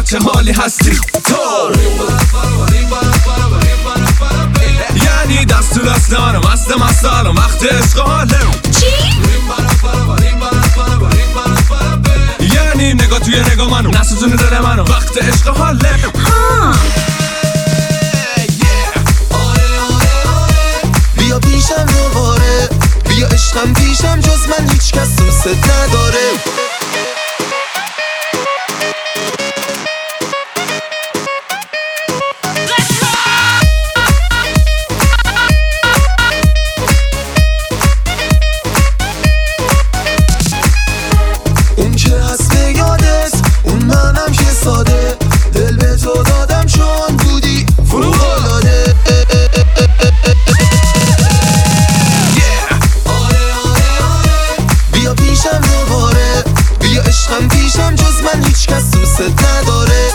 چه حالی هستی تو؟ یعنی دست تو دست منو مست الان وقت عشق و حالم. چی؟ یعنی نگاه توی نگاه منو نسوزونی دل منو وقت عشق و حالم. بیا پیشم دوباره، بیا عشقم پیشم، جز من هیچ کس دوست نداره. اون که هست به یادست، اون منم که ساده، دل به تو دادم چون بودی فوق‌العاده. بیا پیشم دوباره، بیا عشقم پیشم، جز من هیچ کس دوست نداره.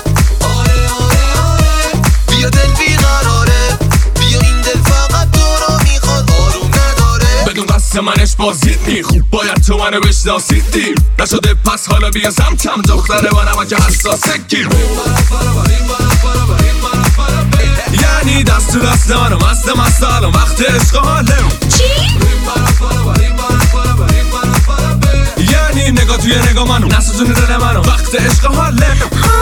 بیا دل بیقراره، بیا این دل فقط تو رو میخواد، آروم نداره. بدون قصد منش بازیدی، خوب باید تو منو بشناسیدی. نشده پس حالا بیا سمتم، دختره با نمک حساسه گیر. یعنی دست تو دست منو مست الان وقت عشق و حالم. چی؟ یعنی نگاه توی نگاه منو نسوزونی دل منو وقت عشق و حالم.